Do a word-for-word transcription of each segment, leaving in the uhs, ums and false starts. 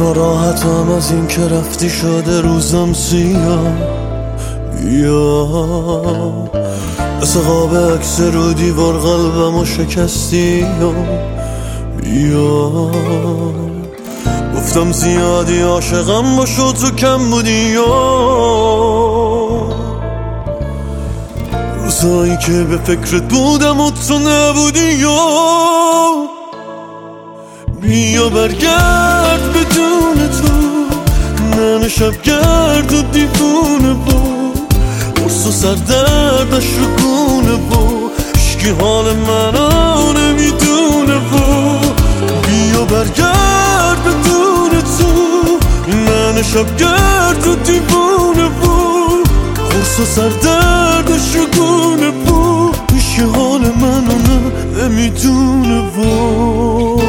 ناراحتم از این که رفتی شده روزم سیاه. بیا مثل قاب عکس رو دیوار قلبمو شکستی. بیا گفتم زیادی عاشقم باشو تو کم بودی. روزایی که به فکرت بودم و تو نبودی. بیا برگرد بدون تو، من شبگرد و دیوونه بود، قرص و سردردش رو گونه بود، اشکی حال منو نمیدونه بود. بیا برگرد بدون تو، من شبگرد و دیوونه بود، قرص و سردردش رو گونه بود، اشکی حال منو نمیدونه بود.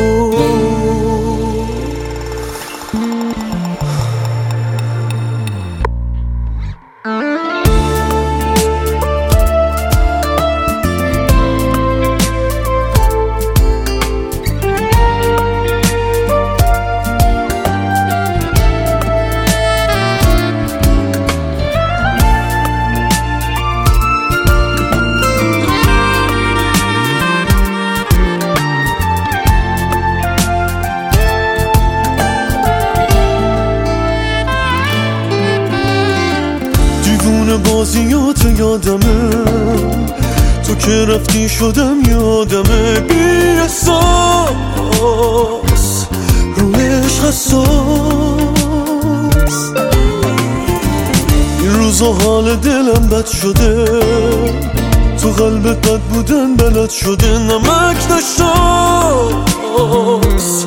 بازیات یادمه، تو که رفتی شدم یادمه. بی احساس روی عشق حساس، این روزا حال دلم بد شده، تو قلبت بد بودن بلد شده. نمک نشاس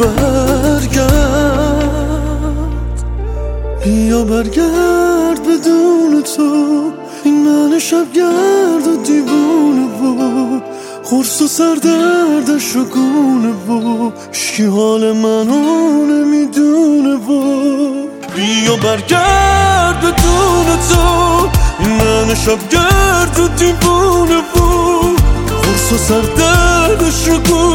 برگرد، بیا برگرد بدون تو، این من شبگرد و دیوونه بود، قرص و سردردش رو گونه بود، اشکی حال منو نمیدونه بود. بیا برگرد بدون تو، این من شبگرد و دیوونه بود، قرص و سردردش رو گونه